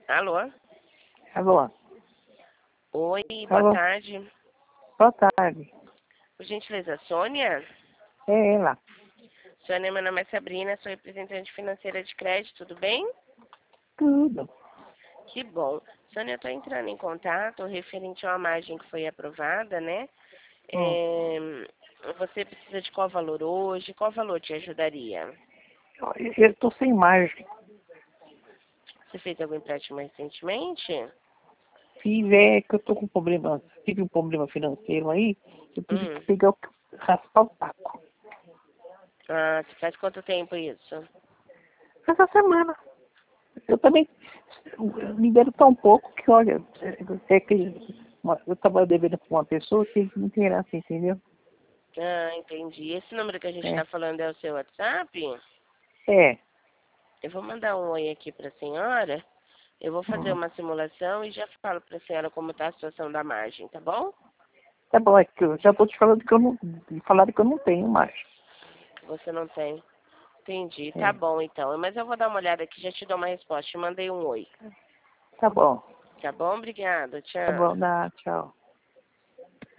Alô? Alô? Oi, boa Alô? tarde. Boa tarde. Por gentileza, Sônia? É ela. Sônia, meu nome é Sabrina, sou representante financeira de crédito, tudo bem? Tudo. Que bom. Sônia, eu estou entrando em contato referente a uma margem que foi aprovada, né? Hum. Você precisa de qual valor hoje? Qual valor te ajudaria? Eu tô sem margem. Você fez algum empréstimo recentemente? Fiz, que eu tô com problema, tive um problema financeiro aí, eu tive que Hum. pegar raspar o taco. Ah, faz quanto tempo isso? Essa semana. Eu também libero tão pouco que, olha, eu tava devendo pra uma pessoa que não tem graça, entendeu? Ah, entendi. Esse número que a gente É. está falando é o seu WhatsApp? É. Eu vou mandar um oi aqui para a senhora. Eu vou fazer Hum. uma simulação e já falo para a senhora como está a situação da margem, tá bom? Tá bom, é que eu já tô te falando que eu não, falaram que eu não tenho mais. Você não tem. Entendi. Tá É. bom, então. Mas eu vou dar uma olhada aqui e já te dou uma resposta. Te mandei um oi. Tá bom. Tá bom? Obrigada. Tá Tchau. bom, tchau.